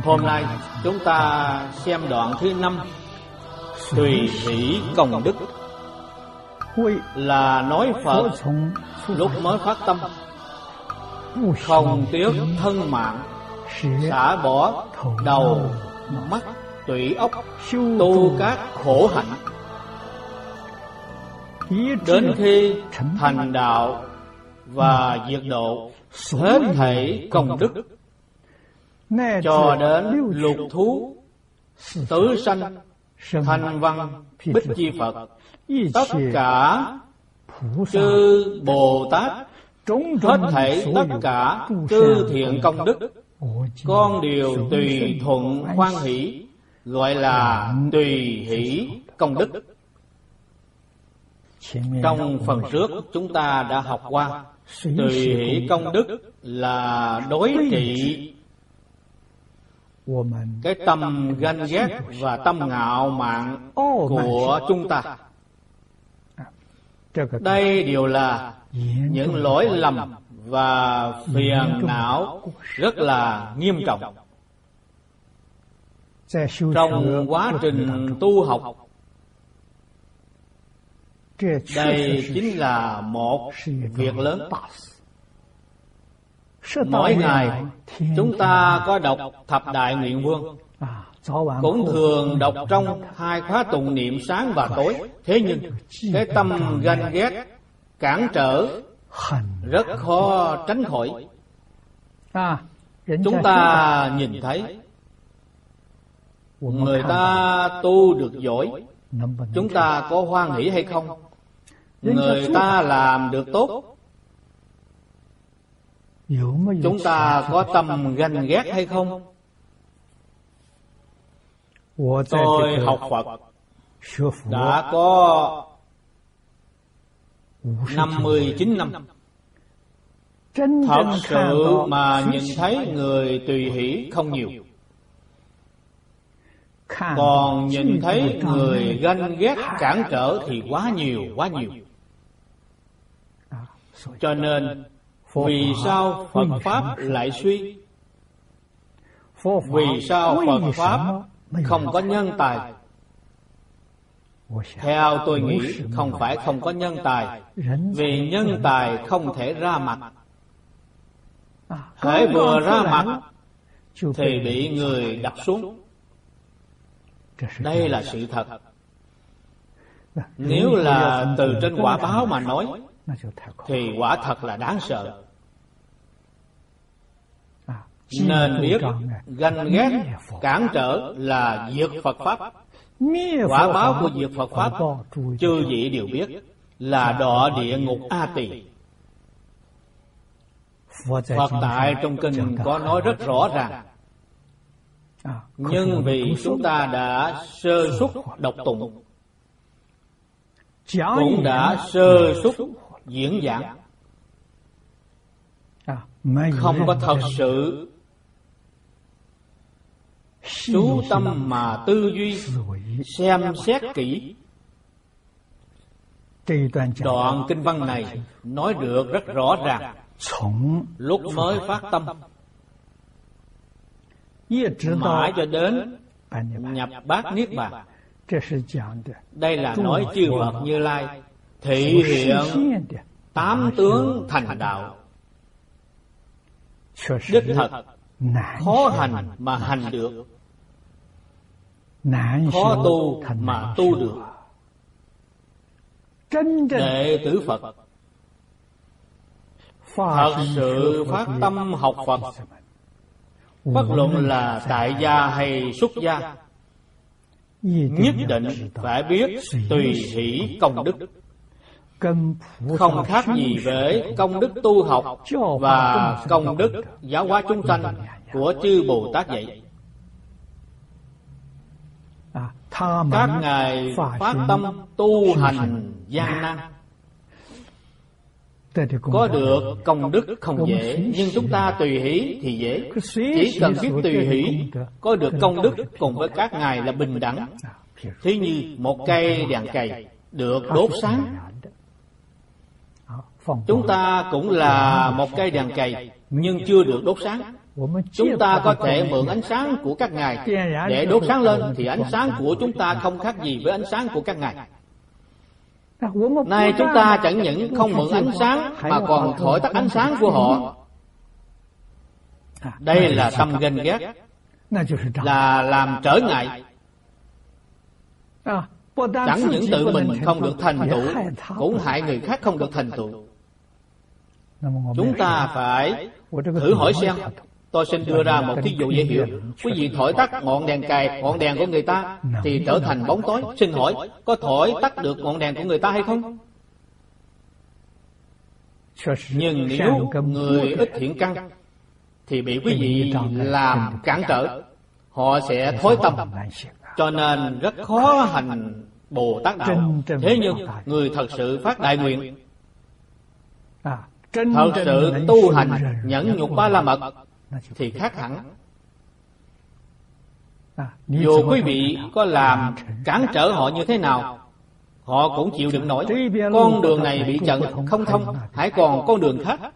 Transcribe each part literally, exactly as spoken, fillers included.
Hôm nay chúng ta xem đoạn thứ năm, tùy hỷ công đức, là nói Phật lúc mới phát tâm, không tiếc thân mạng, xả bỏ đầu mắt tủy ốc, tu các khổ hạnh, đến khi thành đạo và diệt độ hết thảy công đức, cho đến lục thú tứ sanh thanh văn bích chi Phật, tất cả chư Bồ Tát, hết thảy tất cả chư thiện công đức, con đều tùy thuận hoan hỷ, gọi là tùy hỷ công đức. Trong phần trước chúng ta đã học qua, tùy hỷ công đức là đối trị cái tâm ganh ghét và tâm ngạo mạn của chúng ta. Đây đều là những lỗi lầm và phiền não rất là nghiêm trọng. Trong quá trình tu học, đây chính là một việc lớn. Mỗi ngày chúng ta có đọc Thập Đại Nguyện Vương, cũng thường đọc trong hai khóa tụng niệm sáng và tối. Thế nhưng cái tâm ganh ghét cản trở rất khó tránh khỏi. Chúng ta nhìn thấy người ta tu được giỏi, chúng ta có hoan hỷ hay không? Người ta làm được tốt, chúng ta có tâm ganh ghét hay không? Tôi học Phật đã có năm mươi chín năm. Thật sự mà nhìn thấy người tùy hỷ không nhiều, còn nhìn thấy người ganh ghét cản trở thì quá nhiều, quá nhiều. Cho nên vì sao Phật Pháp lại suy? Vì sao Phật Pháp không có nhân tài? Theo tôi nghĩ không phải không có nhân tài, vì nhân tài không thể ra mặt. Hễ vừa ra mặt thì bị người đập xuống. Đây là sự thật. Nếu là từ trên quả báo mà nói thì quả thật là đáng sợ. Nên biết ganh ghét cản trở là diệt Phật Pháp. Quả báo của diệt Phật Pháp chư vị đều biết là đọa địa ngục A Tỳ. Phật tại trong kinh có nói rất rõ ràng, nhưng vì chúng ta đã sơ suất đọc tụng, cũng đã sơ suất diễn giảng, không có thật sự chú tâm mà tư duy xem xét kỹ. Đoạn kinh văn này nói được rất rõ ràng. Lúc mới phát tâm mãi cho đến nhập bát niết bàn, đây là nói chư Phật Như Lai thị hiện tám tướng thành đạo. Đích thật khó hành mà hành được, khó tu mà tu được. Đệ tử Phật thật sự phát tâm học Phật, bất luận là tại gia hay xuất gia, nhất định phải biết tùy hỷ công đức, không khác gì với công đức tu học và công đức giáo hóa chúng sanh của chư Bồ Tát vậy. Các ngài phát tâm tu hành gian nan, có được công đức không dễ, nhưng chúng ta tùy hỷ thì dễ. Chỉ cần biết tùy hỷ, có được công đức cùng với các ngài là bình đẳng. Thí như một cây đèn cầy được đốt sáng, chúng ta cũng là một cây đèn cầy nhưng chưa được đốt sáng. Chúng ta có thể mượn ánh sáng của các ngài để đốt sáng lên, thì ánh sáng của chúng ta không khác gì với ánh sáng của các ngài. Nay chúng ta chẳng những không mượn ánh sáng mà còn thổi tắt ánh sáng của họ. Đây là tâm ganh ghét, là làm trở ngại. Chẳng những tự mình không được thành tựu, cũng hại người khác không được thành tựu. Chúng ta phải thử hỏi xem. Tôi xin đưa ra một thí dụ dễ hiểu. Quý vị thổi tắt ngọn đèn cài, ngọn đèn của người ta thì trở thành bóng tối. Xin hỏi, có thổi tắt được ngọn đèn của người ta hay không? Nhưng nếu người ít thiện căn thì bị quý vị làm cản trở, họ sẽ thối tâm, cho nên rất khó hành Bồ Tát đạo. Thế nhưng người thật sự phát đại nguyện, thật sự tu hành nhẫn nhục ba la mật thì khác hẳn. Dù quý vị có làm cản trở họ như thế nào, họ cũng chịu đựng nổi. Con đường này bị chặn không thông, hãy còn con đường khác.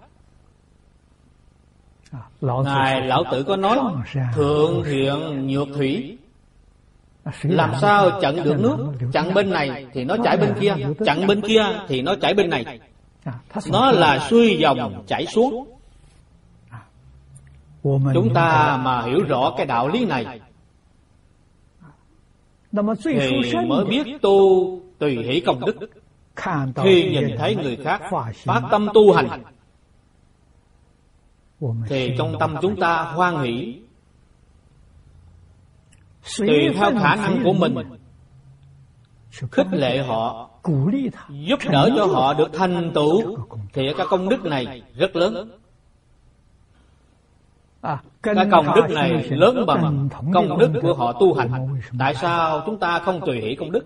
Ngài Lão Tử có nói thượng thiện nhược thủy. Làm sao chặn được nước? Chặn bên này thì nó chảy bên kia, chặn bên kia thì nó chảy bên này. Nó là xuôi dòng chảy xuống. Chúng ta mà hiểu rõ cái đạo lý này thì mới biết tu tùy hỷ công đức. Khi nhìn thấy người khác phát tâm tu hành thì trong tâm chúng ta hoan hỷ, tùy theo khả năng của mình khích lệ họ, giúp đỡ cho họ được thành tựu, thì cái công đức này rất lớn. Cái công đức này lớn bằng công đức của họ tu hành. Tại sao chúng ta không tùy hỷ công đức?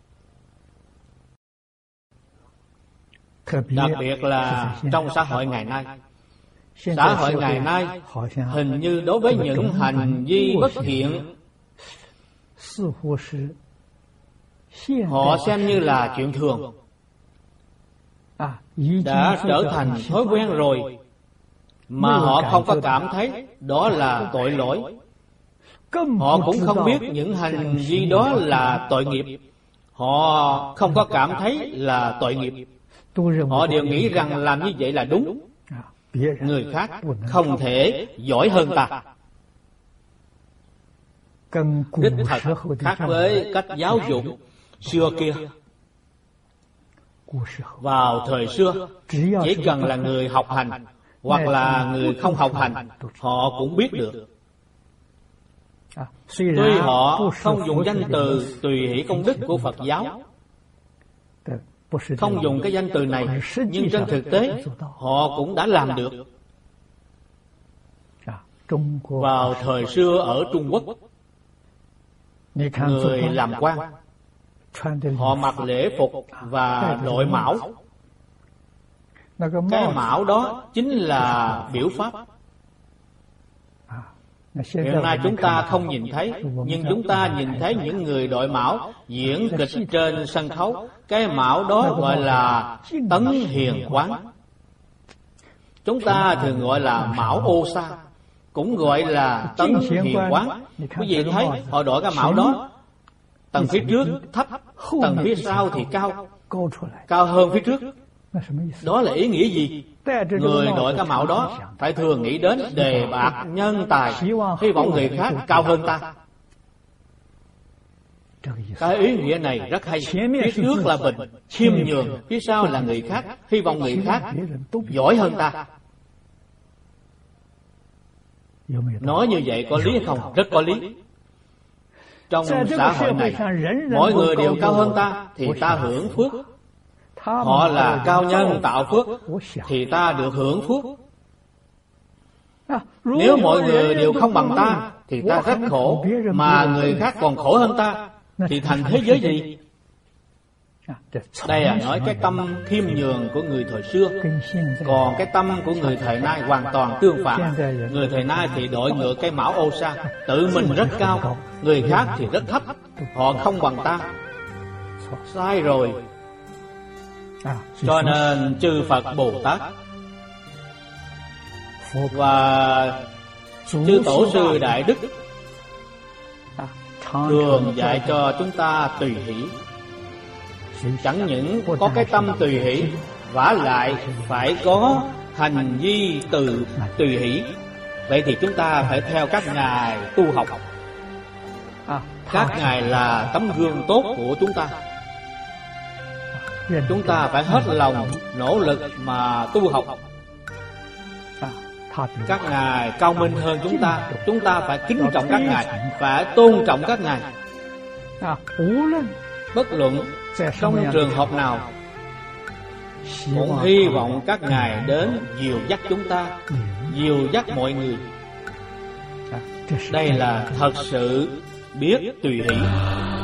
Đặc biệt là trong xã hội ngày nay. Xã hội ngày nay hình như đối với những hành vi bất thiện, họ xem như là chuyện thường, đã trở thành thói quen rồi, mà họ không có cảm thấy đó là tội lỗi. Họ cũng không biết những hành vi đó là tội nghiệp. Họ không có cảm thấy là tội nghiệp. Họ đều nghĩ rằng làm như vậy là đúng. Người khác không thể giỏi hơn ta. Đích thật khác với cách giáo dục xưa kia. Vào thời xưa, chỉ cần là người học hành hoặc là người không học hành, họ cũng biết được. Tuy họ không dùng danh từ tùy hỷ công đức của Phật giáo, không dùng cái danh từ này, nhưng trên thực tế họ cũng đã làm được. Vào thời xưa ở Trung Quốc, người làm quan họ mặc lễ phục và đội mão. Cái mão đó chính là biểu pháp. Hiện nay chúng ta không nhìn thấy, nhưng chúng ta nhìn thấy những người đội mão diễn kịch trên sân khấu. Cái mão đó gọi là tấn hiền quán. Chúng ta thường gọi là mão ô sa, cũng gọi là tấn hiền quán. Quý vị thấy họ đội cái mão đó, tầng phía trước thấp, tầng phía sau thì cao, cao hơn phía trước. Đó là ý nghĩa gì? Người đội cái mão đó phải thường nghĩ đến đề bạc nhân tài, hy vọng người khác cao hơn ta. Cái ý nghĩa này rất hay. Phía trước là mình khiêm nhường, phía sau là người khác, hy vọng người khác giỏi hơn ta. Nói như vậy có lý hay không? Rất có lý. Trong xã hội này, mọi người đều cao hơn ta thì ta hưởng phước. Họ là cao nhân tạo phước thì ta được hưởng phước. Nếu mọi người đều không bằng ta thì ta rất khổ, mà người khác còn khổ hơn ta thì thành thế giới gì? Đây là nói cái tâm khiêm nhường của người thời xưa. Còn cái tâm của người thời nay hoàn toàn tương phản. Người thời nay thì đội ngựa cái mão ô sa, tự mình rất cao, người khác thì rất thấp, họ không bằng ta. Sai rồi. Cho nên chư Phật Bồ Tát và Chư tổ sư Đại Đức thường dạy cho chúng ta tùy hỷ. Chẳng những có cái tâm tùy hỷ, vả lại phải có hành vi từ tùy hỷ. Vậy thì chúng ta phải theo các ngài tu học. Các ngài là tấm gương tốt của chúng ta. Chúng ta phải hết lòng nỗ lực mà tu học. Các ngài cao minh hơn chúng ta, chúng ta phải kính trọng các ngài, phải tôn trọng các ngài. Bất luận trong trường hợp nào, cũng hy vọng các ngài đến dìu dắt chúng ta, dìu dắt mọi người. Đây là thật sự biết tùy hỷ.